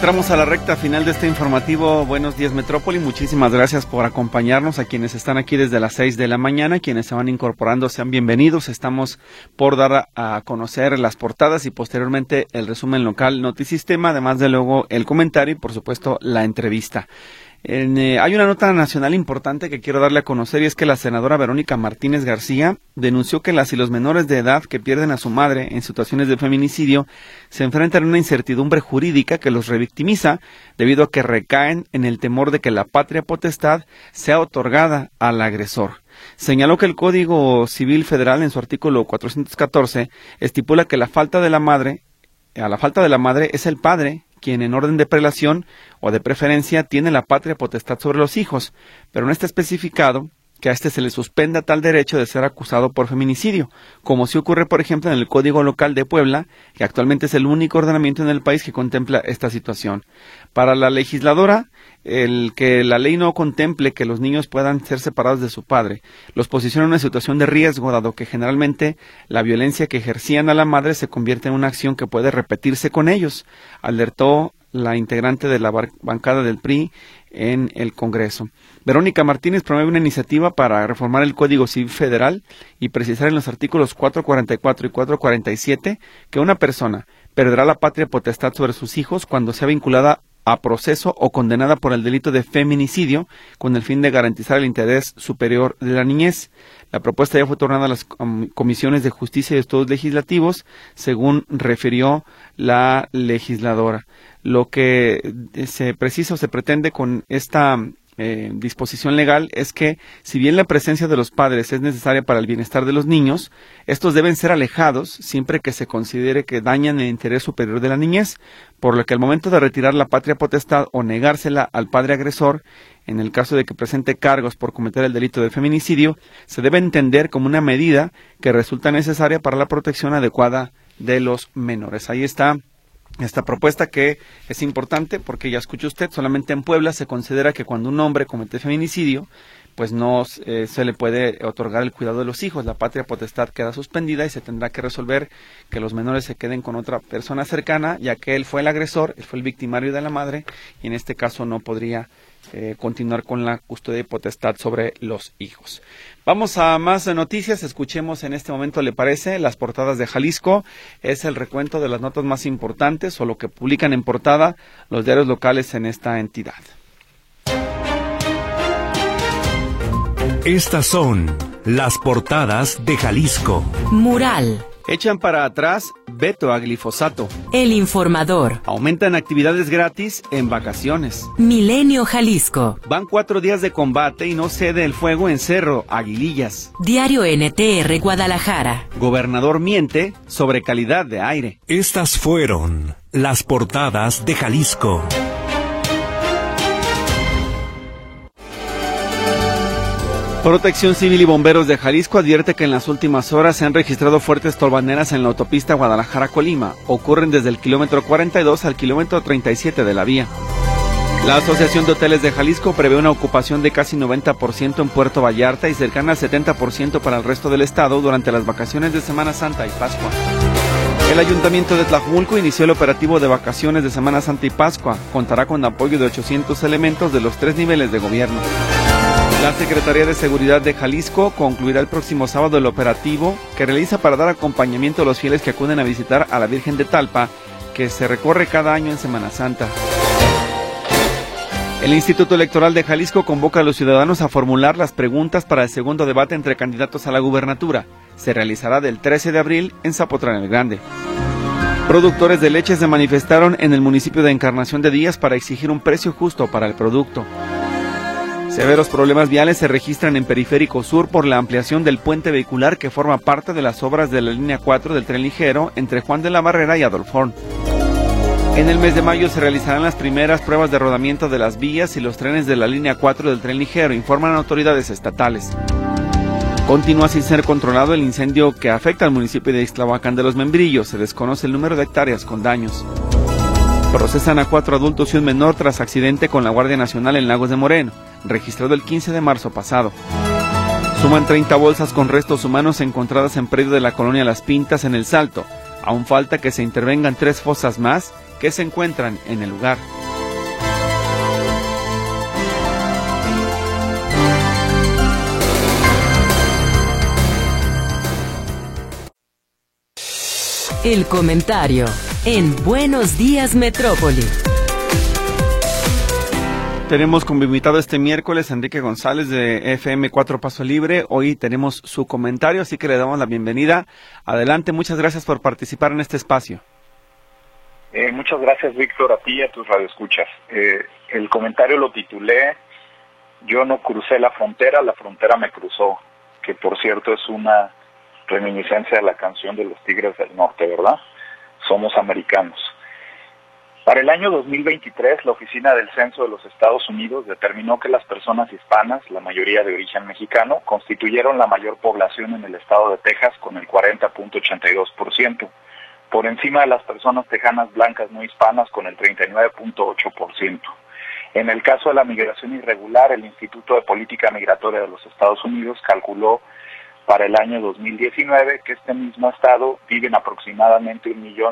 Entramos a la recta final de este informativo Buenos Días Metrópoli. Muchísimas gracias por acompañarnos. A quienes están aquí desde las 6 de la mañana, quienes se van incorporando, sean bienvenidos. Estamos por dar a conocer las portadas y posteriormente el resumen local Notisistema, además de luego el comentario y por supuesto la entrevista. Hay una nota nacional importante que quiero darle a conocer, y es que la senadora Verónica Martínez García denunció que las y los menores de edad que pierden a su madre en situaciones de feminicidio se enfrentan a una incertidumbre jurídica que los revictimiza debido a que recaen en el temor de que la patria potestad sea otorgada al agresor. Señaló que el Código Civil Federal en su artículo 414 estipula que a la falta de la madre es el padre quien en orden de prelación o de preferencia tiene la patria potestad sobre los hijos, pero no está especificado que a este se le suspenda tal derecho de ser acusado por feminicidio, como sí ocurre, por ejemplo, en el Código Local de Puebla, que actualmente es el único ordenamiento en el país que contempla esta situación. Para la legisladora, el que la ley no contemple que los niños puedan ser separados de su padre los posiciona en una situación de riesgo, dado que generalmente la violencia que ejercían a la madre se convierte en una acción que puede repetirse con ellos, alertó la integrante de la bancada del PRI en el Congreso. Verónica Martínez promueve una iniciativa para reformar el Código Civil Federal y precisar en los artículos 444 y 447 que una persona perderá la patria potestad sobre sus hijos cuando sea vinculada a proceso o condenada por el delito de feminicidio con el fin de garantizar el interés superior de la niñez. La propuesta ya fue tornada a las comisiones de justicia y estudios legislativos, según refirió la legisladora. Lo que se precisa o se pretende con esta disposición legal es que, si bien la presencia de los padres es necesaria para el bienestar de los niños, estos deben ser alejados siempre que se considere que dañan el interés superior de la niñez, por lo que al momento de retirar la patria potestad o negársela al padre agresor, en el caso de que presente cargos por cometer el delito de feminicidio, se debe entender como una medida que resulta necesaria para la protección adecuada de los menores. Ahí está esta propuesta, que es importante porque, ya escuchó usted, solamente en Puebla se considera que cuando un hombre comete feminicidio, pues no se le puede otorgar el cuidado de los hijos. La patria potestad queda suspendida y se tendrá que resolver que los menores se queden con otra persona cercana, ya que él fue el agresor, él fue el victimario de la madre, y en este caso no podría continuar con la custodia y potestad sobre los hijos. Vamos a más noticias. Escuchemos en este momento, ¿le parece? Las portadas de Jalisco. Es el recuento de las notas más importantes o lo que publican en portada los diarios locales en esta entidad. Estas son las portadas de Jalisco. Mural. Echan para atrás veto a glifosato. El Informador. Aumentan actividades gratis en vacaciones. Milenio Jalisco. Van 4 días de combate y no cede el fuego en Cerro Aguilillas. Diario NTR Guadalajara. Gobernador miente sobre calidad de aire. Estas fueron las portadas de Jalisco. Protección Civil y Bomberos de Jalisco advierte que en las últimas horas se han registrado fuertes tolvaneras en la autopista Guadalajara-Colima. Ocurren desde el kilómetro 42 al kilómetro 37 de la vía. La Asociación de Hoteles de Jalisco prevé una ocupación de casi 90% en Puerto Vallarta y cercana al 70% para el resto del estado durante las vacaciones de Semana Santa y Pascua. El Ayuntamiento de Tlajumulco inició el operativo de vacaciones de Semana Santa y Pascua. Contará con apoyo de 800 elementos de los 3 niveles de gobierno. La Secretaría de Seguridad de Jalisco concluirá el próximo sábado el operativo que realiza para dar acompañamiento a los fieles que acuden a visitar a la Virgen de Talpa, que se recorre cada año en Semana Santa. El Instituto Electoral de Jalisco convoca a los ciudadanos a formular las preguntas para el segundo debate entre candidatos a la gubernatura. Se realizará del 13 de abril en Zapotlán el Grande. Productores de leche se manifestaron en el municipio de Encarnación de Díaz para exigir un precio justo para el producto. Severos problemas viales se registran en Periférico Sur por la ampliación del puente vehicular que forma parte de las obras de la línea 4 del tren ligero entre Juan de la Barrera y Adolfón. En el mes de mayo se realizarán las primeras pruebas de rodamiento de las vías y los trenes de la línea 4 del tren ligero, informan autoridades estatales. Continúa sin ser controlado el incendio que afecta al municipio de Ixtlahuacán de los Membrillos. Se desconoce el número de hectáreas con daños. Procesan a 4 adultos y un menor tras accidente con la Guardia Nacional en Lagos de Moreno, registrado el 15 de marzo pasado. Suman 30 bolsas con restos humanos encontradas en predio de la colonia Las Pintas en El Salto. Aún falta que se intervengan 3 fosas más que se encuentran en el lugar. El comentario en Buenos Días Metrópoli. Tenemos como invitado este miércoles a Enrique González de FM 4 Paso Libre. Hoy tenemos su comentario, así que le damos la bienvenida. Adelante, muchas gracias por participar en este espacio. Muchas gracias, Víctor, a ti y a tus radioescuchas. El comentario lo titulé "Yo no crucé la frontera me cruzó", que por cierto es una reminiscencia de la canción de los Tigres del Norte, ¿verdad? Somos americanos. Para el año 2023, la Oficina del Censo de los Estados Unidos determinó que las personas hispanas, la mayoría de origen mexicano, constituyeron la mayor población en el estado de Texas con el 40.82%, por encima de las personas tejanas blancas no hispanas con el 39.8%. En el caso de la migración irregular, el Instituto de Política Migratoria de los Estados Unidos calculó para el año 2019 que este mismo estado viven aproximadamente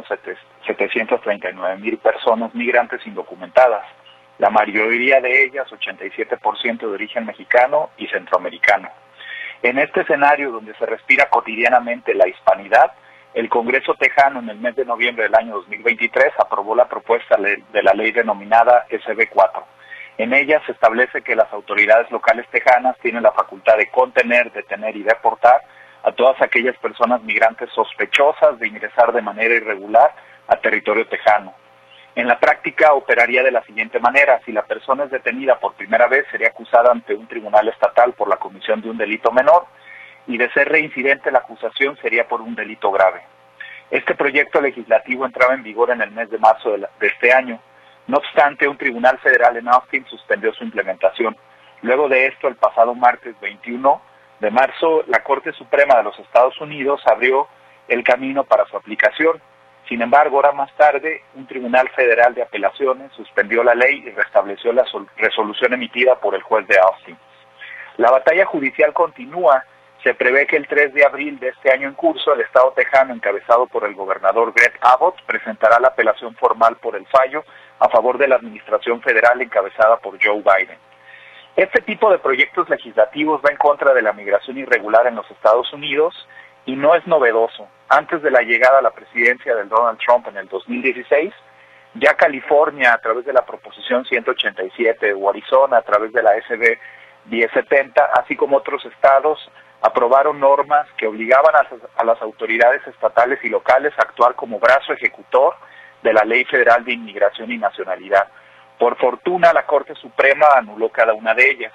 1.739.000 personas migrantes indocumentadas, la mayoría de ellas 87% de origen mexicano y centroamericano. En este escenario donde se respira cotidianamente la hispanidad, el Congreso tejano en el mes de noviembre del año 2023 aprobó la propuesta de la ley denominada SB4. En ella se establece que las autoridades locales tejanas tienen la facultad de contener, detener y deportar a todas aquellas personas migrantes sospechosas de ingresar de manera irregular a territorio tejano. En la práctica operaría de la siguiente manera: si la persona es detenida por primera vez, sería acusada ante un tribunal estatal por la comisión de un delito menor, y de ser reincidente la acusación sería por un delito grave. Este proyecto legislativo entraba en vigor en el mes de marzo de este año. No obstante, un tribunal federal en Austin suspendió su implementación. Luego de esto, el pasado martes 21 de marzo, la Corte Suprema de los Estados Unidos abrió el camino para su aplicación. Sin embargo, horas más tarde, un tribunal federal de apelaciones suspendió la ley y restableció la resolución emitida por el juez de Austin. La batalla judicial continúa. Se prevé que el 3 de abril de este año en curso, el estado tejano, encabezado por el gobernador Greg Abbott, presentará la apelación formal por el fallo a favor de la administración federal encabezada por Joe Biden. Este tipo de proyectos legislativos va en contra de la migración irregular en los Estados Unidos y no es novedoso. Antes de la llegada a la presidencia de Donald Trump en el 2016, ya California, a través de la Proposición 187, o Arizona, a través de la SB 1070, así como otros estados, aprobaron normas que obligaban a las autoridades estatales y locales a actuar como brazo ejecutor de la Ley Federal de Inmigración y Nacionalidad. Por fortuna, la Corte Suprema anuló cada una de ellas.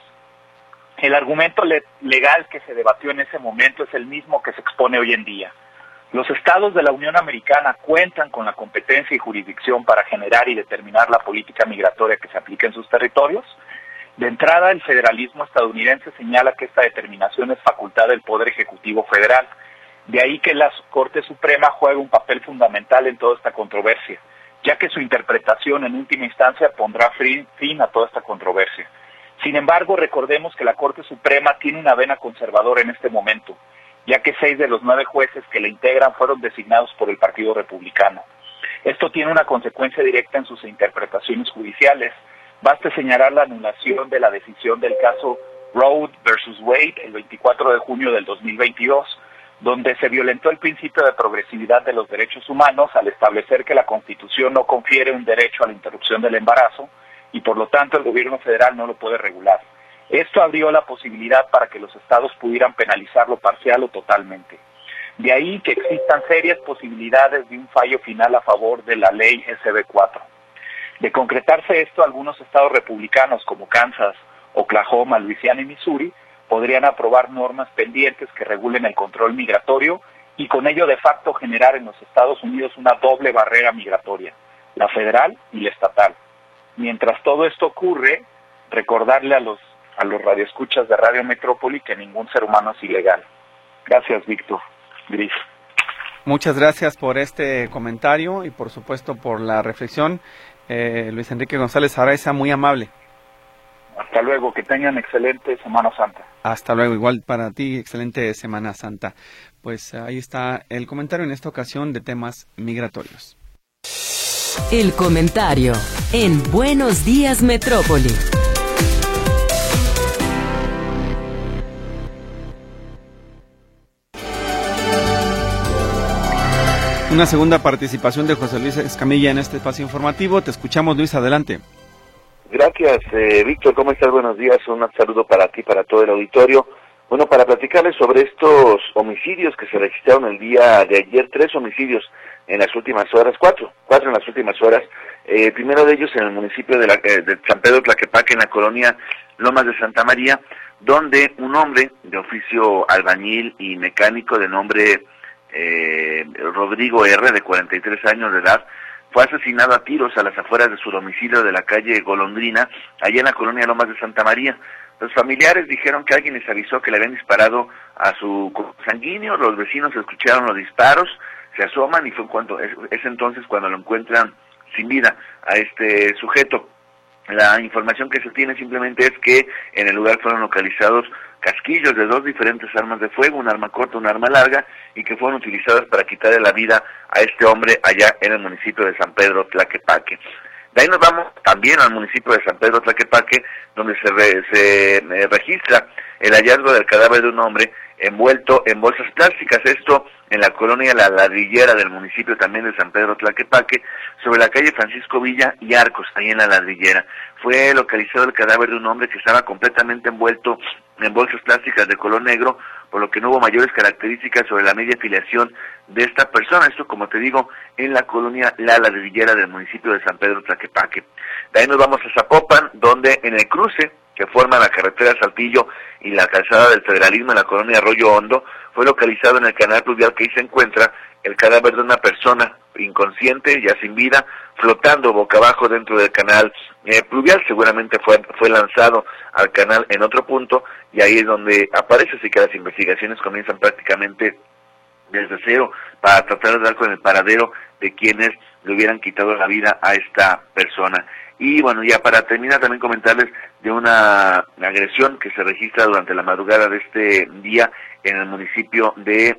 El argumento legal que se debatió en ese momento es el mismo que se expone hoy en día. Los estados de la Unión Americana cuentan con la competencia y jurisdicción para generar y determinar la política migratoria que se aplica en sus territorios. De entrada, el federalismo estadounidense señala que esta determinación es facultad del Poder Ejecutivo Federal. De ahí que la Corte Suprema juega un papel fundamental en toda esta controversia, ya que su interpretación en última instancia pondrá fin a toda esta controversia. Sin embargo, recordemos que la Corte Suprema tiene una vena conservadora en este momento, ya que 6 de los 9 jueces que la integran fueron designados por el Partido Republicano. Esto tiene una consecuencia directa en sus interpretaciones judiciales. Basta señalar la anulación de la decisión del caso Roe versus Wade el 24 de junio del 2022, donde se violentó el principio de progresividad de los derechos humanos al establecer que la Constitución no confiere un derecho a la interrupción del embarazo y por lo tanto el gobierno federal no lo puede regular. Esto abrió la posibilidad para que los estados pudieran penalizarlo parcial o totalmente. De ahí que existan serias posibilidades de un fallo final a favor de la ley SB4. De concretarse esto, algunos estados republicanos como Kansas, Oklahoma, Luisiana y Missouri podrían aprobar normas pendientes que regulen el control migratorio y con ello de facto generar en los Estados Unidos una doble barrera migratoria, la federal y la estatal. Mientras todo esto ocurre, recordarle a los radioescuchas de Radio Metrópoli que ningún ser humano es ilegal. Gracias, Víctor. Gris. Muchas gracias por este comentario y por supuesto por la reflexión. Luis Enrique González Araiza, muy amable. Hasta luego, que tengan excelente Semana Santa. Hasta luego, igual para ti, excelente Semana Santa. Pues ahí está el comentario en esta ocasión de temas migratorios. El comentario en Buenos Días Metrópoli. Una segunda participación de José Luis Escamilla en este espacio informativo. Te escuchamos, Luis, adelante. Gracias, Víctor, ¿cómo estás? Buenos días, un saludo para ti, para todo el auditorio. Bueno, para platicarles sobre estos homicidios que se registraron el día de ayer, 3 homicidios en las últimas horas, cuatro en las últimas horas. Primero de ellos en el municipio de San Pedro Tlaquepaque, en la colonia Lomas de Santa María, donde un hombre de oficio albañil y mecánico de nombre Rodrigo R., de 43 años de edad, fue asesinado a tiros a las afueras de su domicilio de la calle Golondrina, allá en la colonia Lomas de Santa María. Los familiares dijeron que alguien les avisó que le habían disparado a su sanguíneo. Los vecinos escucharon los disparos, se asoman y es entonces cuando lo encuentran sin vida a este sujeto. La información que se tiene simplemente es que en el lugar fueron localizados casquillos de 2 diferentes armas de fuego, un arma corta, un arma larga, y que fueron utilizadas para quitarle la vida a este hombre allá en el municipio de San Pedro Tlaquepaque. De ahí nos vamos también al municipio de San Pedro Tlaquepaque, donde se registra el hallazgo del cadáver de un hombre envuelto en bolsas plásticas, esto en la colonia La Ladrillera del municipio también de San Pedro Tlaquepaque, sobre la calle Francisco Villa y Arcos, ahí en La Ladrillera. Fue localizado el cadáver de un hombre que estaba completamente envuelto en bolsas plásticas de color negro, por lo que no hubo mayores características sobre la media filiación de esta persona, esto como te digo, en la colonia La Ladrillera del municipio de San Pedro Tlaquepaque. De ahí nos vamos a Zapopan, donde en el cruce que forma la carretera Saltillo y la calzada del Federalismo en la colonia Arroyo Hondo, fue localizado en el canal pluvial que ahí se encuentra el cadáver de una persona inconsciente, ya sin vida, flotando boca abajo dentro del canal pluvial. Seguramente fue lanzado al canal en otro punto, y ahí es donde aparece, así que las investigaciones comienzan prácticamente desde cero para tratar de dar con el paradero de quienes le hubieran quitado la vida a esta persona. Y bueno, ya para terminar también comentarles de una agresión que se registra durante la madrugada de este día en el municipio de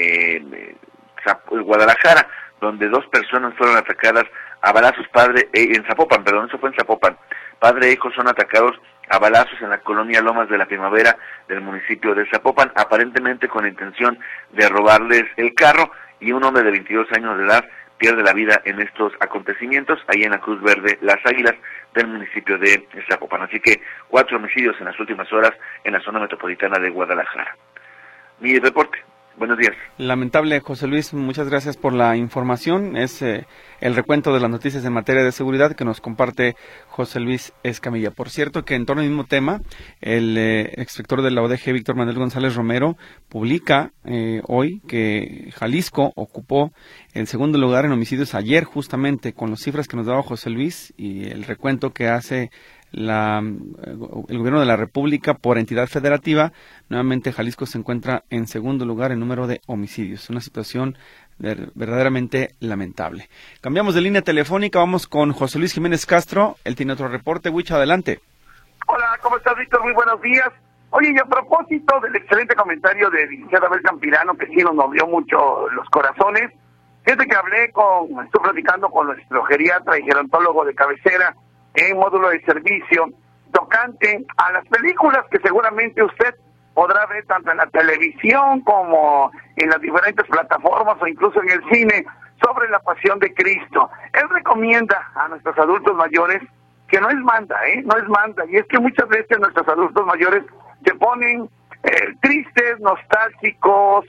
Guadalajara, donde 2 personas fueron atacadas a balazos, en Zapopan, eso fue en Zapopan. Padre e hijo son atacados a balazos en la colonia Lomas de la Primavera del municipio de Zapopan, aparentemente con la intención de robarles el carro, y un hombre de 22 años de edad pierde la vida en estos acontecimientos, ahí en la Cruz Verde Las Águilas del municipio de Zapopan. Así que 4 homicidios en las últimas horas en la zona metropolitana de Guadalajara. Mi reporte. Buenos días. Lamentable, José Luis, muchas gracias por la información. Es el recuento de las noticias en materia de seguridad que nos comparte José Luis Escamilla. Por cierto, que en torno al mismo tema, el exrector de la ODG, Víctor Manuel González Romero, publica hoy que Jalisco ocupó el segundo lugar en homicidios ayer, justamente con las cifras que nos daba José Luis y el recuento que hace el gobierno de la República por entidad federativa. Nuevamente Jalisco se encuentra en segundo lugar en número de homicidios. Una situación verdaderamente lamentable. Cambiamos de línea telefónica, vamos con José Luis Jiménez Castro. Él tiene otro reporte. Huicho, adelante. Hola, ¿cómo estás, Víctor? Muy buenos días. Oye, y a propósito del excelente comentario de licenciada Abel Campirano, que sí nos movió mucho los corazones, fíjate que estuve platicando con nuestro geriatra y gerontólogo de cabecera en módulo de servicio, tocante a las películas que seguramente usted podrá ver tanto en la televisión como en las diferentes plataformas o incluso en el cine, sobre la pasión de Cristo. Él recomienda a nuestros adultos mayores que no es manda, y es que muchas veces nuestros adultos mayores se ponen tristes, nostálgicos,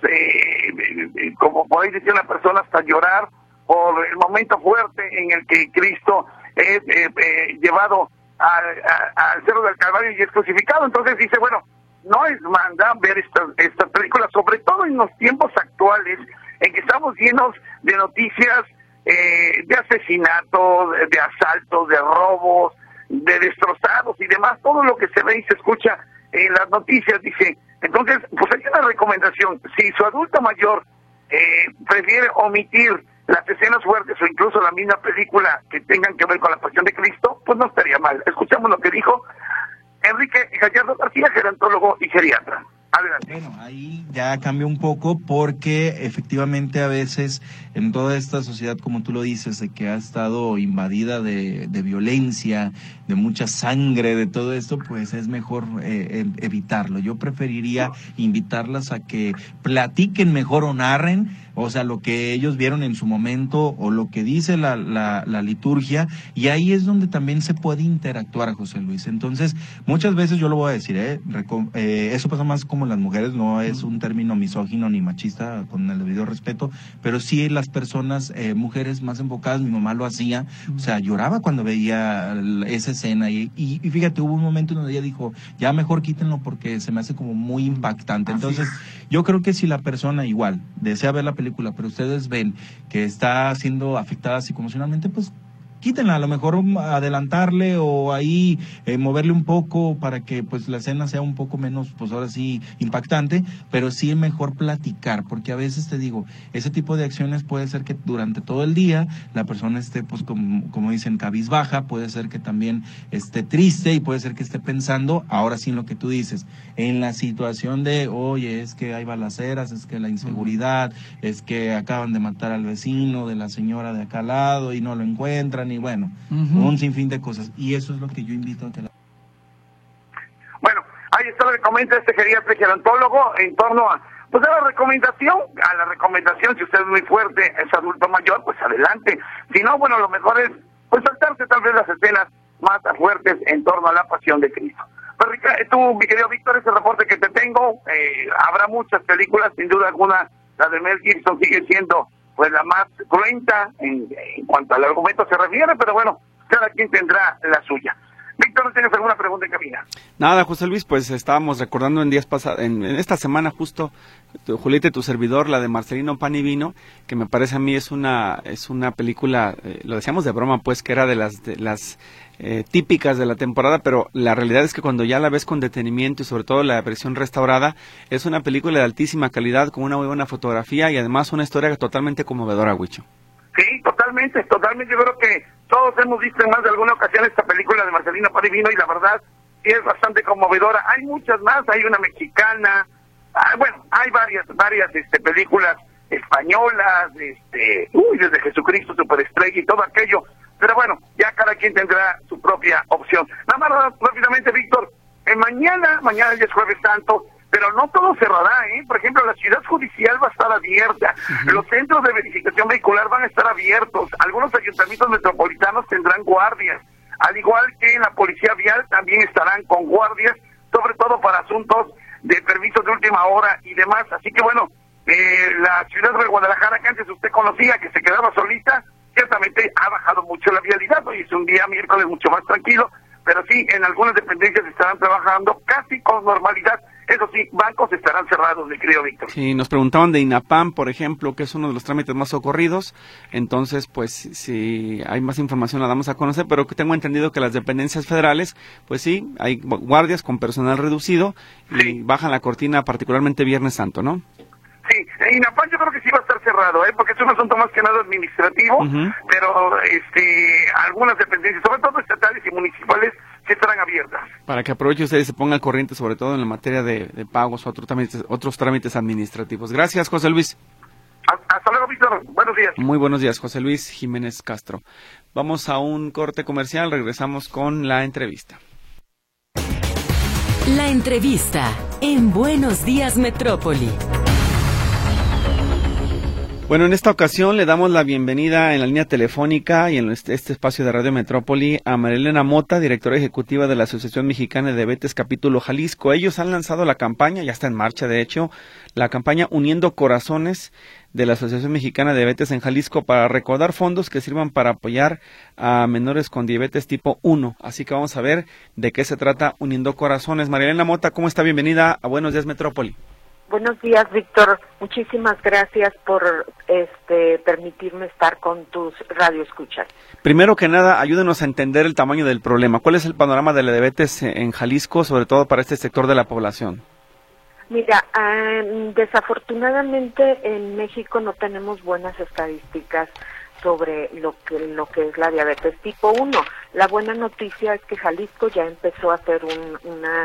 como podéis decir una persona, hasta llorar por el momento fuerte en el que Cristo es llevado al Cerro del Calvario y es crucificado. Entonces dice, bueno, no es manda ver estas películas, sobre todo en los tiempos actuales en que estamos llenos de noticias de asesinatos, de asaltos, de robos, de destrozados y demás, todo lo que se ve y se escucha en las noticias. Dice, entonces, pues hay una recomendación: si su adulto mayor prefiere omitir las escenas fuertes o incluso la misma película que tengan que ver con la pasión de Cristo, pues no estaría mal. Escuchamos lo que dijo Enrique Gallardo García, gerontólogo y geriatra. Adelante. Bueno, ahí ya cambia un poco porque efectivamente a veces en toda esta sociedad, como tú lo dices, de que ha estado invadida de violencia, de mucha sangre, de todo esto, pues es mejor evitarlo. Yo preferiría invitarlas a que platiquen mejor o narren, o sea, lo que ellos vieron en su momento o lo que dice la liturgia, y ahí es donde también se puede interactuar, José Luis. Entonces, muchas veces yo lo voy a decir, eso pasa más como las mujeres, no es un término misógino ni machista, con el debido respeto, pero sí las personas, mujeres más enfocadas, mi mamá lo hacía, o sea, lloraba cuando veía esa escena, y fíjate, hubo un momento donde ella dijo, ya mejor quítenlo porque se me hace como muy impactante. Entonces, yo creo que si la persona igual desea ver la película, pero ustedes ven que está siendo afectada psicoemocionalmente, pues quítenla, a lo mejor adelantarle o ahí moverle un poco para que pues la escena sea un poco menos, pues ahora sí, impactante, pero sí es mejor platicar, porque a veces te digo, ese tipo de acciones puede ser que durante todo el día la persona esté, pues como dicen, cabizbaja, puede ser que también esté triste y puede ser que esté pensando, ahora sí en lo que tú dices, en la situación de, oye, es que hay balaceras, es que la inseguridad, es que acaban de matar al vecino de la señora de acá al lado y no lo encuentran, y bueno, un sinfín de cosas, y eso es lo que yo invito a que Bueno, ahí está lo que comenta este geriatra gerontólogo en torno a la recomendación, si usted es muy fuerte, es adulto mayor, pues adelante, si no, bueno, lo mejor es pues saltarse tal vez las escenas más fuertes en torno a la pasión de Cristo. Pero tú, mi querido Víctor, ese reporte que te tengo, habrá muchas películas, sin duda alguna, la de Mel Gibson sigue siendo pues la más cruenta en cuanto al argumento se refiere, pero bueno, cada quien tendrá la suya. Víctor, ¿no tienes alguna pregunta en cabina? Nada, José Luis, pues estábamos recordando en días pasados, en esta semana justo, Julieta, tu servidor, la de Marcelino Pan y Vino, que me parece a mí es una película, lo decíamos de broma, pues, que era de las típicas de la temporada, pero la realidad es que cuando ya la ves con detenimiento y sobre todo la versión restaurada, es una película de altísima calidad, con una muy buena fotografía y además una historia totalmente conmovedora, Huicho. Sí, totalmente, yo creo que todos hemos visto en más de alguna ocasión esta película de Marcelino Pan y Vino, y la verdad sí es bastante conmovedora. Hay muchas más, hay una mexicana, bueno, hay varias películas españolas, desde Jesucristo Superestrella y todo aquello, pero bueno, ya cada quien tendrá su propia opción. Nada más rápidamente, Víctor, mañana ya es Jueves Santo, pero no todo cerrará, Por ejemplo, la ciudad judicial va a estar abierta, los centros de verificación vehicular van a estar abiertos, algunos ayuntamientos metropolitanos tendrán guardias, al igual que en la policía vial también estarán con guardias, sobre todo para asuntos de permisos de última hora y demás. Así que bueno, la ciudad de Guadalajara, que antes usted conocía, que se quedaba solita, ciertamente ha bajado mucho la vialidad. Hoy es un día miércoles mucho más tranquilo, pero sí, en algunas dependencias estarán trabajando casi con normalidad. Eso sí, bancos estarán cerrados, mi querido Víctor. Sí, nos preguntaban de INAPAM, por ejemplo, que es uno de los trámites más socorridos. Entonces, pues, si hay más información la damos a conocer, pero que tengo entendido que las dependencias federales, pues sí, hay guardias con personal reducido y bajan la cortina particularmente Viernes Santo, ¿no? Sí, INAPAM yo creo que sí va a estar cerrado, porque es un asunto más que nada administrativo, pero algunas dependencias, sobre todo estatales y municipales, sí estarán abiertas. Para que aproveche usted y se ponga al corriente, sobre todo en la materia de pagos o otros trámites administrativos. Gracias, José Luis. Hasta luego, Víctor. Buenos días. Muy buenos días, José Luis Jiménez Castro. Vamos a un corte comercial, regresamos con la entrevista. La entrevista en Buenos Días Metrópoli. Bueno, en esta ocasión le damos la bienvenida en la línea telefónica y en este espacio de Radio Metrópoli a María Elena Mota, directora ejecutiva de la Asociación Mexicana de Diabetes Capítulo Jalisco. Ellos han lanzado la campaña, ya está en marcha de hecho, la campaña Uniendo Corazones de la Asociación Mexicana de Diabetes en Jalisco para recaudar fondos que sirvan para apoyar a menores con diabetes tipo 1. Así que vamos a ver de qué se trata Uniendo Corazones. María Elena Mota, ¿cómo está? Bienvenida a Buenos Días Metrópoli. Buenos días, Víctor. Muchísimas gracias por permitirme estar con tus radioescuchas. Primero que nada, ayúdenos a entender el tamaño del problema. ¿Cuál es el panorama de la diabetes en Jalisco, sobre todo para este sector de la población? Mira, desafortunadamente en México no tenemos buenas estadísticas sobre lo que es la diabetes tipo 1. La buena noticia es que Jalisco ya empezó a hacer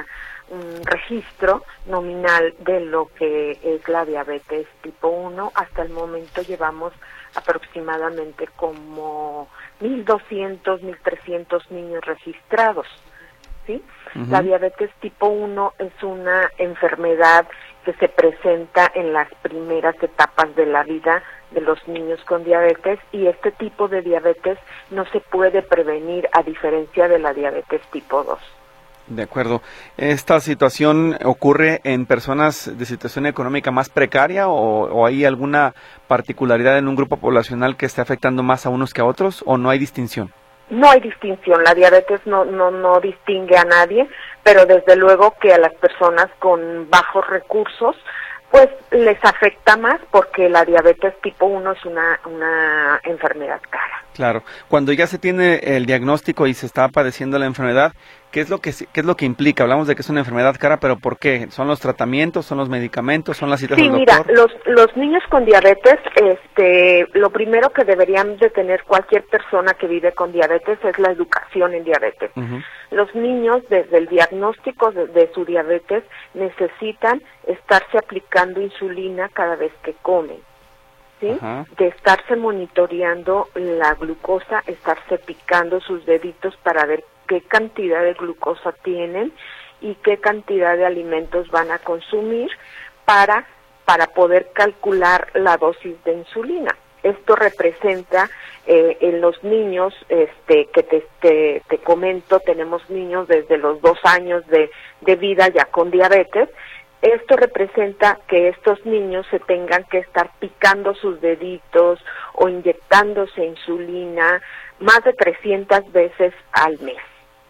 un registro nominal de lo que es la diabetes tipo 1. Hasta el momento llevamos aproximadamente como 1.200, 1.300 niños registrados, ¿sí? La diabetes tipo 1 es una enfermedad que se presenta en las primeras etapas de la vida de los niños con diabetes, y este tipo de diabetes no se puede prevenir a diferencia de la diabetes tipo 2. De acuerdo. ¿Esta situación ocurre en personas de situación económica más precaria o hay alguna particularidad en un grupo poblacional que esté afectando más a unos que a otros, o no hay distinción? No hay distinción, la diabetes no distingue a nadie, pero desde luego que a las personas con bajos recursos pues les afecta más, porque la diabetes tipo 1 es una enfermedad cara. Claro. Cuando ya se tiene el diagnóstico y se está padeciendo la enfermedad, ¿qué es lo que implica? Hablamos de que es una enfermedad cara, pero ¿por qué? ¿Son los tratamientos, son los medicamentos, son las citas del doctor? Sí, mira, los niños con diabetes, lo primero que deberían de tener cualquier persona que vive con diabetes es la educación en diabetes. Los niños, desde el diagnóstico de su diabetes, necesitan estarse aplicando insulina cada vez que comen, ¿sí? De estarse monitoreando la glucosa, estarse picando sus deditos para ver qué cantidad de glucosa tienen y qué cantidad de alimentos van a consumir para poder calcular la dosis de insulina. Esto representa en los niños, que te comento, tenemos niños desde los 2 años de vida ya con diabetes. Esto representa que estos niños se tengan que estar picando sus deditos o inyectándose insulina más de 300 veces al mes.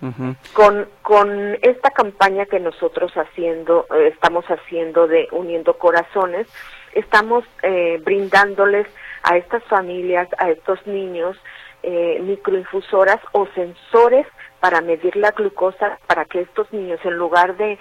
Con esta campaña que nosotros estamos haciendo de Uniendo Corazones, estamos brindándoles a estas familias, a estos niños, microinfusoras o sensores para medir la glucosa, para que estos niños, en lugar de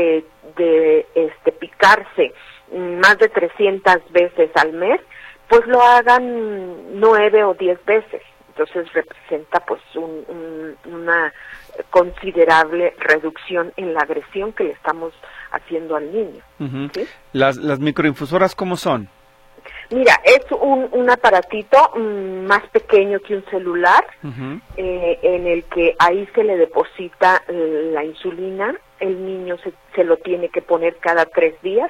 picarse más de 300 veces al mes, pues lo hagan 9 o 10 veces. Entonces representa pues una considerable reducción en la agresión que le estamos haciendo al niño. ¿Sí? ¿Las microinfusoras cómo son? Mira, es un aparatito más pequeño que un celular, en el que ahí se le deposita la insulina. El niño se lo tiene que poner cada 3 días.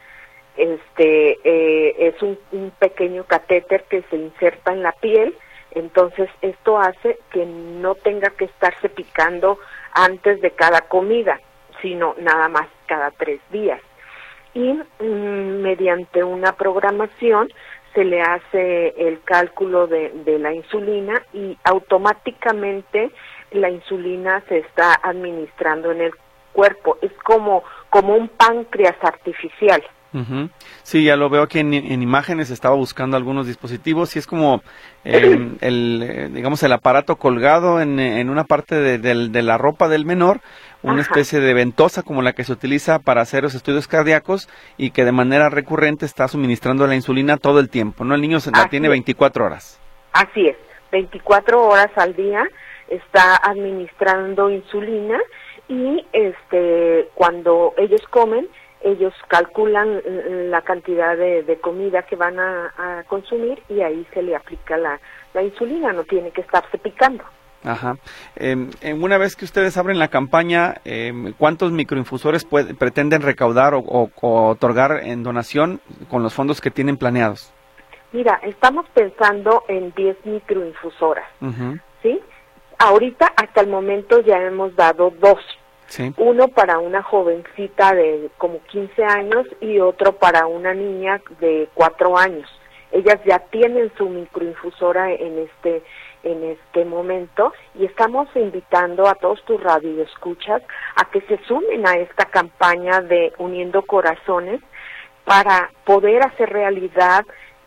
Es un pequeño catéter que se inserta en la piel. Entonces esto hace que no tenga que estarse picando antes de cada comida, sino nada más cada 3 días. Y mediante una programación se le hace el cálculo de la insulina, y automáticamente la insulina se está administrando en el cuerpo. Es como un páncreas artificial. Sí, ya lo veo aquí en imágenes. Estaba buscando algunos dispositivos y es como digamos el aparato colgado en una parte de la ropa del menor, una especie de ventosa como la que se utiliza para hacer los estudios cardíacos, y que de manera recurrente está suministrando la insulina todo el tiempo, ¿no? El niño la tiene 24 horas. Así es, 24 horas al día está administrando insulina, y cuando ellos comen, ellos calculan la cantidad de comida que van a consumir, y ahí se le aplica la insulina, no tiene que estarse picando. Una vez que ustedes abren la campaña, ¿cuántos microinfusores pretenden recaudar o otorgar en donación con los fondos que tienen planeados? Mira, estamos pensando en 10 microinfusoras, ¿sí? Ahorita, hasta el momento, ya hemos dado 2. Sí. Uno para una jovencita de como 15 años y otro para una niña de 4 años. Ellas ya tienen su microinfusora en este momento, y estamos invitando a todos tus radioescuchas a que se sumen a esta campaña de Uniendo Corazones para poder hacer realidad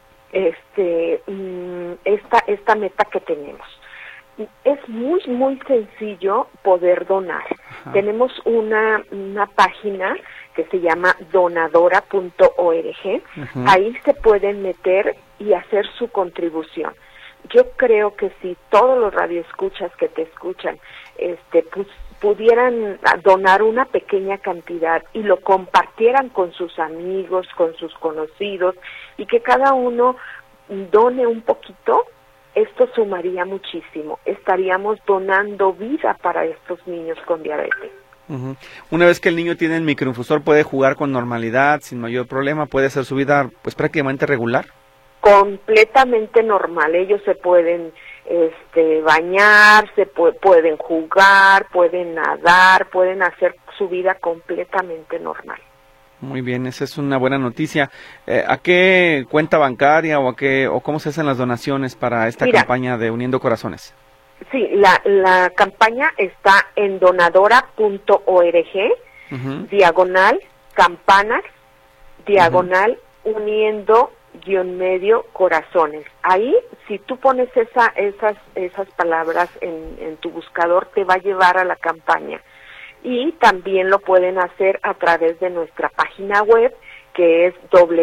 esta meta que tenemos. Es muy, muy sencillo poder donar. Tenemos una página que se llama donadora.org. Ahí se pueden meter y hacer su contribución. Yo creo que si todos los radioescuchas que te escuchan, pues, pudieran donar una pequeña cantidad y lo compartieran con sus amigos, con sus conocidos, y que cada uno done un poquito, esto sumaría muchísimo. Estaríamos donando vida para estos niños con diabetes. Uh-huh. Una vez que el niño tiene el microinfusor, puede jugar con normalidad, sin mayor problema, puede hacer su vida pues prácticamente regular. Completamente normal. Ellos se pueden bañar, pueden jugar, pueden nadar, pueden hacer su vida completamente normal. Muy bien, esa es una buena noticia. ¿A qué cuenta bancaria o cómo se hacen las donaciones para esta campaña de Uniendo Corazones? Sí, la campaña está en donadora.org, uh-huh. diagonal campanas, diagonal uniendo _ corazones. Ahí, si tú pones esas palabras en tu buscador, te va a llevar a la campaña. Y también lo pueden hacer a través de nuestra página web, que es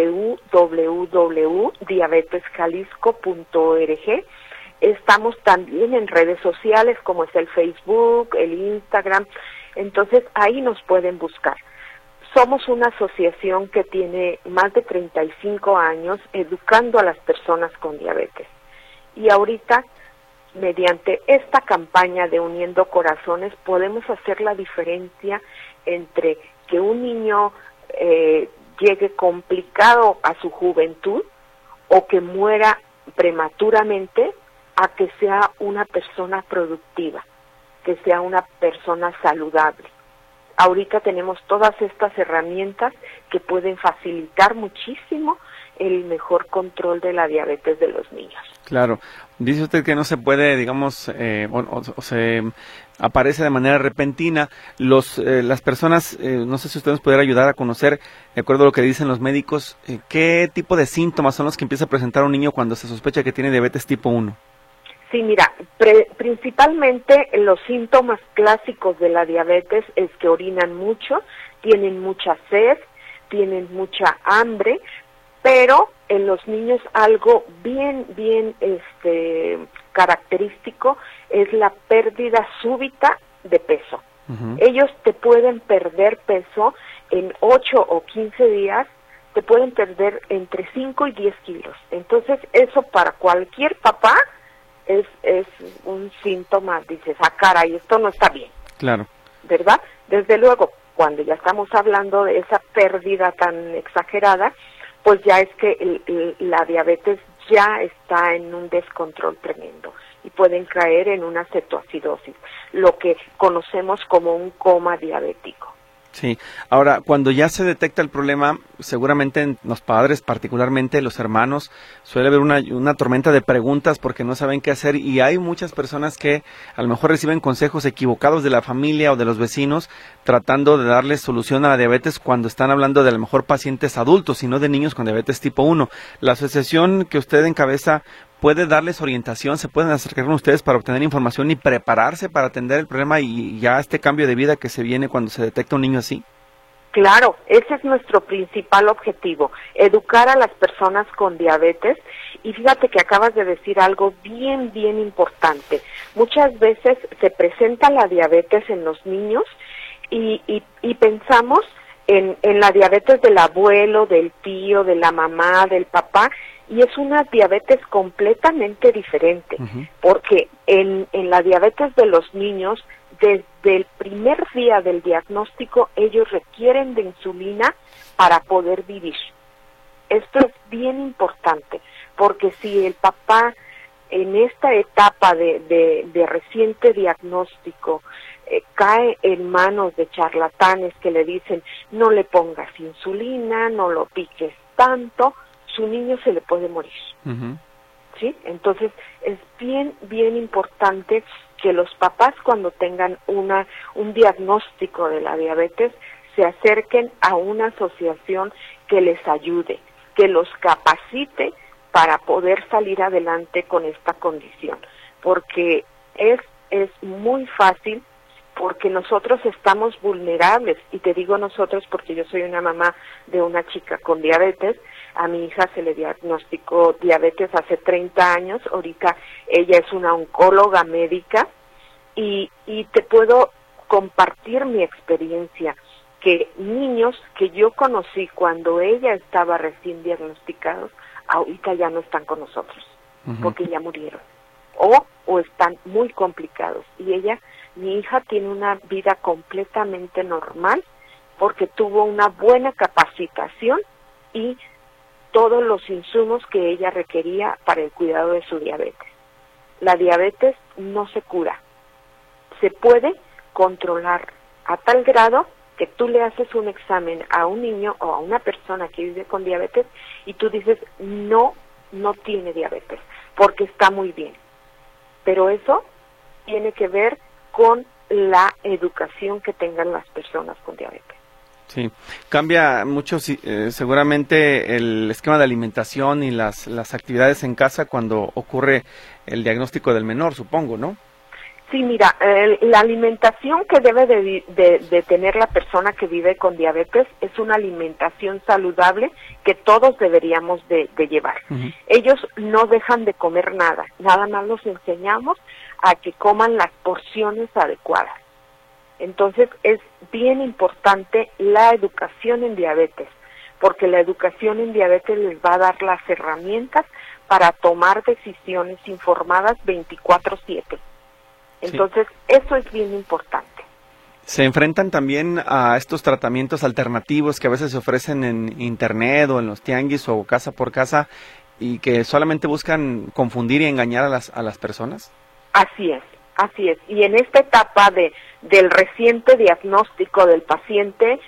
www.diabetesjalisco.org. Estamos también en redes sociales como es el Facebook, el Instagram, entonces ahí nos pueden buscar. Somos una asociación que tiene más de 35 años educando a las personas con diabetes. Y ahorita, mediante esta campaña de Uniendo Corazones, podemos hacer la diferencia entre que un niño llegue complicado a su juventud o que muera prematuramente, a que sea una persona productiva, que sea una persona saludable. Ahorita tenemos todas estas herramientas que pueden facilitar muchísimo el mejor control de la diabetes de los niños. Claro. Dice usted que no se puede, digamos, o se aparece de manera repentina. Las personas, no sé si usted nos pudiera ayudar a conocer, de acuerdo a lo que dicen los médicos, ¿qué tipo de síntomas son los que empieza a presentar un niño cuando se sospecha que tiene diabetes tipo 1? Sí, mira, principalmente los síntomas clásicos de la diabetes es que orinan mucho, tienen mucha sed, tienen mucha hambre, pero en los niños algo bien característico es la pérdida súbita de peso. Uh-huh. Ellos te pueden perder peso en 8 o 15 días, te pueden perder entre 5 y 10 kilos. Entonces, eso para cualquier papá es un síntoma, dices, caray, esto no está bien. Claro. ¿Verdad? Desde luego, cuando ya estamos hablando de esa pérdida tan exagerada, pues ya es que la diabetes ya está en un descontrol tremendo y pueden caer en una cetoacidosis, lo que conocemos como un coma diabético. Sí, ahora, cuando ya se detecta el problema, seguramente en los padres, particularmente los hermanos, suele haber una tormenta de preguntas porque no saben qué hacer y hay muchas personas que a lo mejor reciben consejos equivocados de la familia o de los vecinos tratando de darles solución a la diabetes cuando están hablando de a lo mejor pacientes adultos y no de niños con diabetes tipo 1. La asociación que usted encabeza puede darles orientación, se pueden acercar con ustedes para obtener información y prepararse para atender el problema y ya este cambio de vida que se viene cuando se detecta un niño así. Claro, ese es nuestro principal objetivo, educar a las personas con diabetes. Y fíjate que acabas de decir algo bien importante. Muchas veces se presenta la diabetes en los niños y pensamos en la diabetes del abuelo, del tío, de la mamá, del papá, y es una diabetes completamente diferente, uh-huh. Porque en la diabetes de los niños, desde el primer día del diagnóstico, ellos requieren de insulina para poder vivir. Esto es bien importante, porque si el papá en esta etapa de reciente diagnóstico cae en manos de charlatanes que le dicen no le pongas insulina, no lo piques tanto, su niño se le puede morir. Uh-huh. ¿Sí? Entonces es bien importante que los papás, cuando tengan un diagnóstico de la diabetes, se acerquen a una asociación que les ayude, que los capacite para poder salir adelante con esta condición, porque es muy fácil, porque nosotros estamos vulnerables, y te digo nosotros porque yo soy una mamá de una chica con diabetes. A mi hija se le diagnosticó diabetes hace 30 años, ahorita ella es una oncóloga médica y te puedo compartir mi experiencia, que niños que yo conocí cuando ella estaba recién diagnosticados, ahorita ya no están con nosotros, porque ya murieron, o están muy complicados, y mi hija tiene una vida completamente normal, porque tuvo una buena capacitación y todos los insumos que ella requería para el cuidado de su diabetes. La diabetes no se cura, se puede controlar a tal grado que tú le haces un examen a un niño o a una persona que vive con diabetes y tú dices, no tiene diabetes, porque está muy bien. Pero eso tiene que ver con la educación que tengan las personas con diabetes. Sí, cambia mucho seguramente el esquema de alimentación y las actividades en casa cuando ocurre el diagnóstico del menor, supongo, ¿no? Sí, mira, la alimentación que debe de tener la persona que vive con diabetes es una alimentación saludable que todos deberíamos de llevar. Ellos no dejan de comer nada más los enseñamos a que coman las porciones adecuadas. Entonces es bien importante la educación en diabetes, porque la educación en diabetes les va a dar las herramientas para tomar decisiones informadas 24/7. Entonces, eso es bien importante. ¿Se enfrentan también a estos tratamientos alternativos que a veces se ofrecen en internet o en los tianguis o casa por casa y que solamente buscan confundir y engañar a las personas? Así es. Y en esta etapa del reciente diagnóstico del paciente,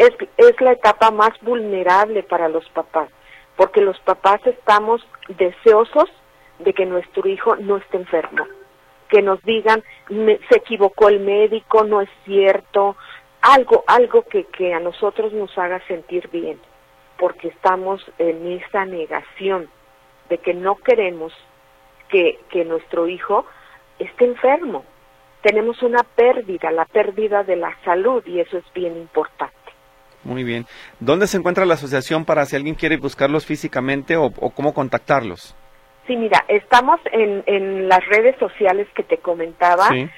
es la etapa más vulnerable para los papás, porque los papás estamos deseosos de que nuestro hijo no esté enfermo, que nos digan, se equivocó el médico, no es cierto, algo que a nosotros nos haga sentir bien, porque estamos en esa negación de que no queremos que nuestro hijo esté enfermo. Tenemos una pérdida, la pérdida de la salud, y eso es bien importante. Muy bien. ¿Dónde se encuentra la asociación para si alguien quiere buscarlos físicamente o cómo contactarlos? Sí, mira, estamos en las redes sociales que te comentaba, sí.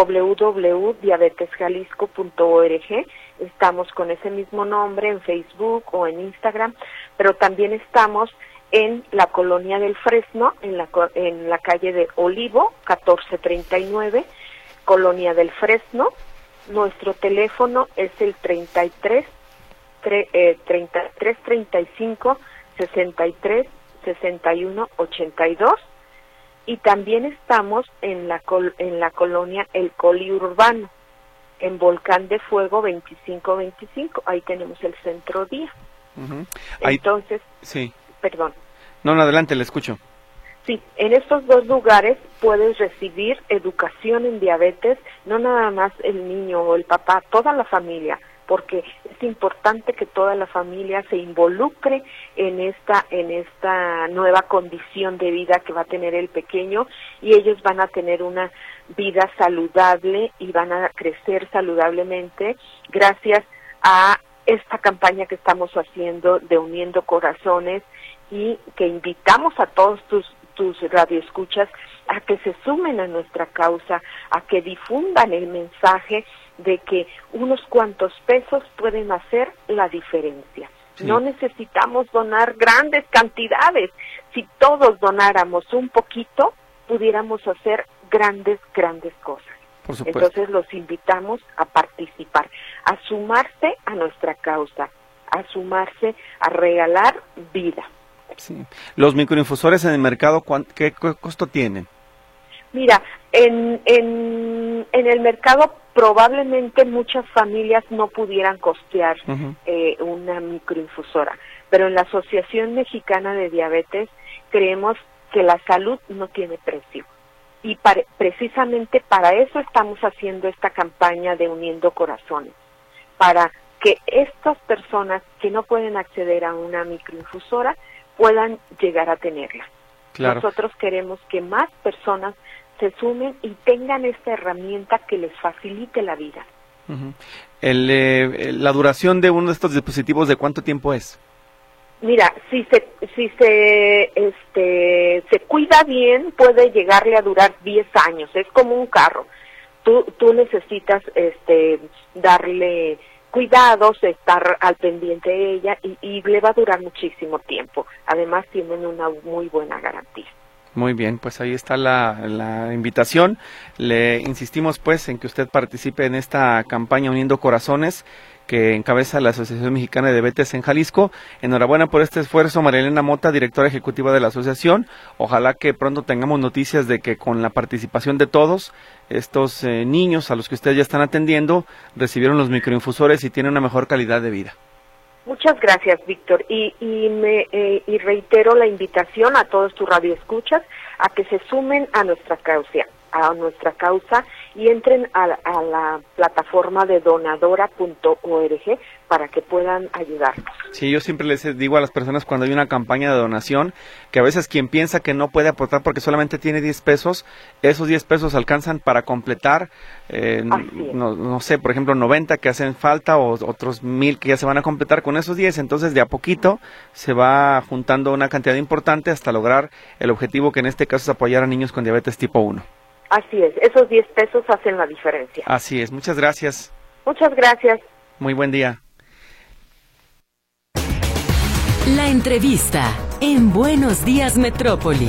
www.diabetesjalisco.org, estamos con ese mismo nombre en Facebook o en Instagram, pero también estamos en la Colonia del Fresno, en la calle de Olivo, 1439, Colonia del Fresno. Nuestro teléfono es el 3335 63 6182, y también estamos en la colonia El Coli Urbano, en Volcán de Fuego 2525, ahí tenemos el centro día. Entonces, sí. Perdón. No, adelante, le escucho. Sí, en estos dos lugares puedes recibir educación en diabetes, no nada más el niño o el papá, toda la familia, porque es importante que toda la familia se involucre en esta nueva condición de vida que va a tener el pequeño, y ellos van a tener una vida saludable y van a crecer saludablemente gracias a esta campaña que estamos haciendo de Uniendo Corazones, y que invitamos a todos tus radioescuchas a que se sumen a nuestra causa, a que difundan el mensaje de que unos cuantos pesos pueden hacer la diferencia. Sí. No necesitamos donar grandes cantidades. Si todos donáramos un poquito, pudiéramos hacer grandes cosas. Por supuesto. Entonces los invitamos a participar, a sumarse a nuestra causa, a sumarse a regalar vida. Sí. Los microinfusores en el mercado, ¿qué costo tienen? Mira, en el mercado probablemente muchas familias no pudieran costear una microinfusora, pero en la Asociación Mexicana de Diabetes creemos que la salud no tiene precio, y precisamente para eso estamos haciendo esta campaña de Uniendo Corazones, para que estas personas que no pueden acceder a una microinfusora puedan llegar a tenerla. Claro. Nosotros queremos que más personas se sumen y tengan esta herramienta que les facilite la vida. La duración de uno de estos dispositivos, ¿de cuánto tiempo es? Mira, si se cuida bien, puede llegarle a durar 10 años. Es como un carro. Tú necesitas darle cuidados, estar al pendiente de ella y le va a durar muchísimo tiempo. Además tienen una muy buena garantía. Muy bien, pues ahí está la invitación. Le insistimos pues en que usted participe en esta campaña Uniendo Corazones que encabeza la Asociación Mexicana de Diabetes en Jalisco. Enhorabuena por este esfuerzo, María Elena Mota, directora ejecutiva de la asociación. Ojalá que pronto tengamos noticias de que con la participación de todos estos niños a los que ustedes ya están atendiendo recibieron los microinfusores y tienen una mejor calidad de vida. Muchas gracias, Víctor, y reitero la invitación a todos tus radioescuchas a que se sumen a nuestra causa y entren a la plataforma de donadora.org para que puedan ayudarnos. Sí, yo siempre les digo a las personas cuando hay una campaña de donación que a veces quien piensa que no puede aportar porque solamente tiene 10 pesos, esos 10 pesos alcanzan para completar, no sé, por ejemplo 90 que hacen falta o otros 1000 que ya se van a completar con esos 10, entonces de a poquito se va juntando una cantidad importante hasta lograr el objetivo que en este caso es apoyar a niños con diabetes tipo 1. Así es, esos 10 pesos hacen la diferencia. Así es, muchas gracias. Muchas gracias. Muy buen día. La entrevista en Buenos Días Metrópoli.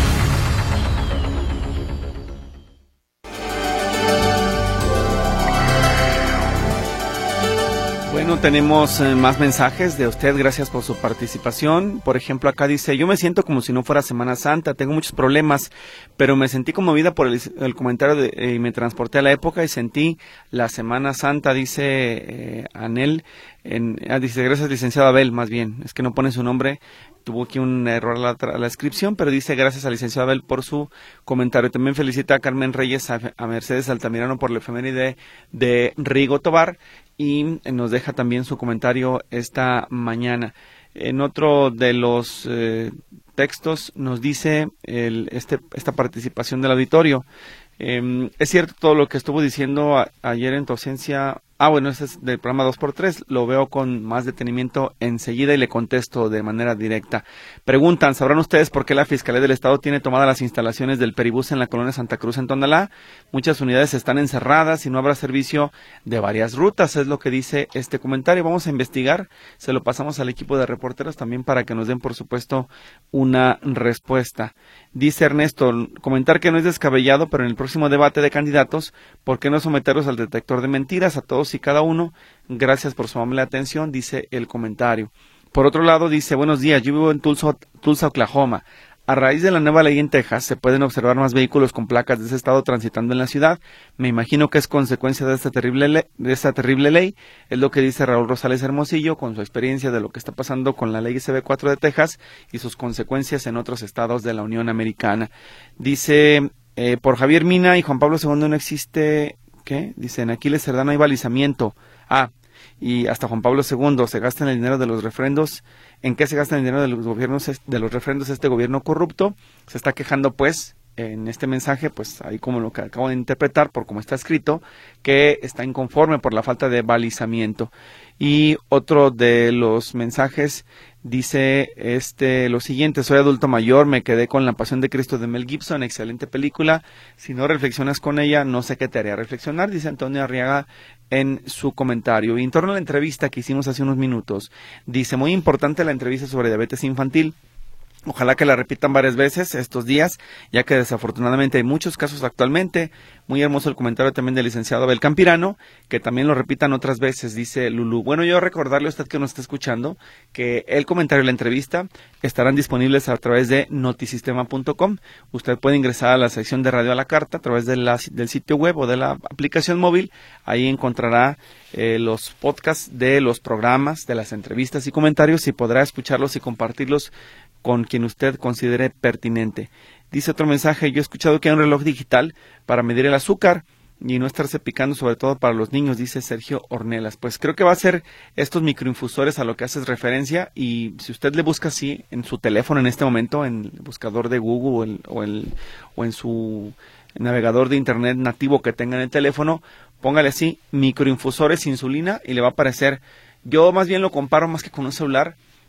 Bueno, tenemos más mensajes de usted, gracias por su participación. Por ejemplo, acá dice, yo me siento como si no fuera Semana Santa, tengo muchos problemas, pero me sentí conmovida por el comentario y me transporté a la época y sentí la Semana Santa, dice Anel, dice, gracias licenciado Abel, más bien, es que no pone su nombre, tuvo aquí un error a la inscripción, pero dice gracias al licenciado Abel por su comentario. También felicita a Carmen Reyes, a Mercedes Altamirano por la efeméride de Rigo Tobar y nos deja también su comentario esta mañana. En otro de los textos nos dice esta participación del auditorio. Es cierto todo lo que estuvo diciendo ayer en tu ausencia. Bueno, ese es del programa 2x3, lo veo con más detenimiento enseguida y le contesto de manera directa. Preguntan, ¿sabrán ustedes por qué la Fiscalía del Estado tiene tomadas las instalaciones del Peribús en la colonia Santa Cruz en Tonalá? Muchas unidades están encerradas y no habrá servicio de varias rutas, es lo que dice este comentario. Vamos a investigar, se lo pasamos al equipo de reporteros también para que nos den, por supuesto, una respuesta. Dice Ernesto, comentar que no es descabellado, pero en el próximo debate de candidatos, ¿por qué no someterlos al detector de mentiras a todos y cada uno? Gracias por su amable atención, dice el comentario. Por otro lado, dice, buenos días, yo vivo en Tulsa, Oklahoma. A raíz de la nueva ley en Texas, se pueden observar más vehículos con placas de ese estado transitando en la ciudad. Me imagino que es consecuencia de esta terrible ley. Es lo que dice Raúl Rosales Hermosillo, con su experiencia de lo que está pasando con la ley SB4 de Texas y sus consecuencias en otros estados de la Unión Americana. Dice, por Javier Mina y Juan Pablo II no existe... ¿Qué? Dice, en Aquiles Cerdán hay balizamiento. Y hasta Juan Pablo II se gasta en el dinero de los refrendos. ¿En qué se gasta el dinero de los gobiernos, de los refrendos este gobierno corrupto? Se está quejando, pues, en este mensaje, pues, ahí como lo que acabo de interpretar, por cómo está escrito, que está inconforme por la falta de balizamiento. Y otro de los mensajes dice lo siguiente, soy adulto mayor, me quedé con La Pasión de Cristo de Mel Gibson, excelente película, si no reflexionas con ella, no sé qué te haría reflexionar, dice Antonio Arriaga en su comentario. Y en torno a la entrevista que hicimos hace unos minutos, dice, muy importante la entrevista sobre diabetes infantil. Ojalá que la repitan varias veces estos días, ya que desafortunadamente hay muchos casos actualmente. Muy hermoso el comentario también del licenciado Abel Campirano, que también lo repitan otras veces, dice Lulú. Bueno, yo recordarle a usted que nos está escuchando que el comentario y la entrevista estarán disponibles a través de notisistema.com. Usted puede ingresar a la sección de Radio a la Carta a través del sitio web o de la aplicación móvil. Ahí encontrará los podcasts de los programas, de las entrevistas y comentarios y podrá escucharlos y compartirlos con quien usted considere pertinente. Dice otro mensaje, yo he escuchado que hay un reloj digital para medir el azúcar y no estarse picando, sobre todo para los niños, dice Sergio Ornelas. Pues creo que va a ser estos microinfusores a lo que haces referencia, y si usted le busca así en su teléfono en este momento, en el buscador de Google o en su navegador de internet nativo que tenga en el teléfono, póngale así, microinfusores insulina, y le va a aparecer. Yo más bien lo comparo más que con un celular,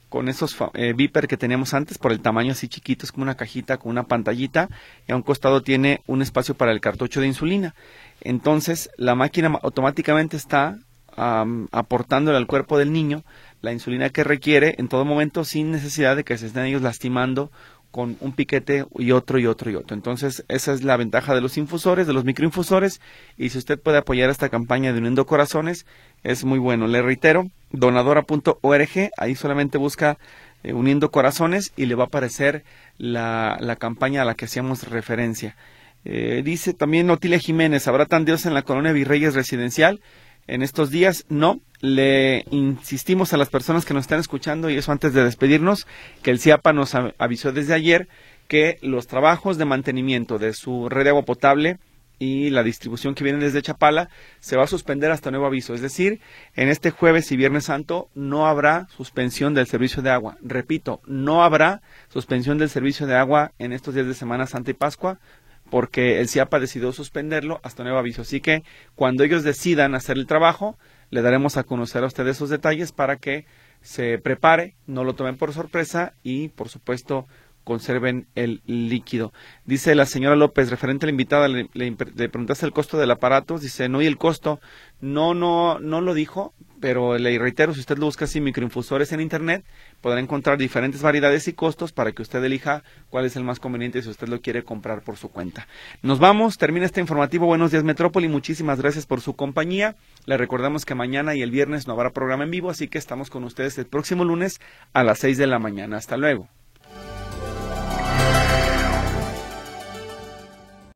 con esos Viper que teníamos antes, por el tamaño así chiquito, es como una cajita con una pantallita, y a un costado tiene un espacio para el cartucho de insulina. Entonces, la máquina automáticamente está aportándole al cuerpo del niño la insulina que requiere en todo momento, sin necesidad de que se estén ellos lastimando con un piquete y otro y otro y otro. Entonces, esa es la ventaja de los infusores, de los microinfusores, y si usted puede apoyar esta campaña de Uniendo Corazones, es muy bueno. Le reitero, donadora.org, ahí solamente busca Uniendo Corazones y le va a aparecer la campaña a la que hacíamos referencia. Dice también Otilia Jiménez, ¿habrá tandeos en la colonia Virreyes Residencial en estos días? No, le insistimos a las personas que nos están escuchando, y eso antes de despedirnos, que el CIAPA nos avisó desde ayer que los trabajos de mantenimiento de su red de agua potable y la distribución que viene desde Chapala se va a suspender hasta nuevo aviso. Es decir, en este jueves y Viernes Santo no habrá suspensión del servicio de agua. Repito, no habrá suspensión del servicio de agua en estos días de Semana Santa y Pascua, porque el CIAPA decidió suspenderlo hasta nuevo aviso. Así que cuando ellos decidan hacer el trabajo, le daremos a conocer a usted esos detalles para que se prepare, no lo tomen por sorpresa y, por supuesto, conserven el líquido. Dice la señora López, referente a la invitada, le preguntaste el costo del aparato, dice, no, y el costo, no lo dijo, pero le reitero, si usted lo busca así, microinfusores en internet, podrá encontrar diferentes variedades y costos para que usted elija cuál es el más conveniente si usted lo quiere comprar por su cuenta. Nos vamos, termina este informativo Buenos Días Metrópoli, muchísimas gracias por su compañía. Le recordamos que mañana y el viernes no habrá programa en vivo, así que estamos con ustedes el próximo lunes a las 6 de la mañana. Hasta luego.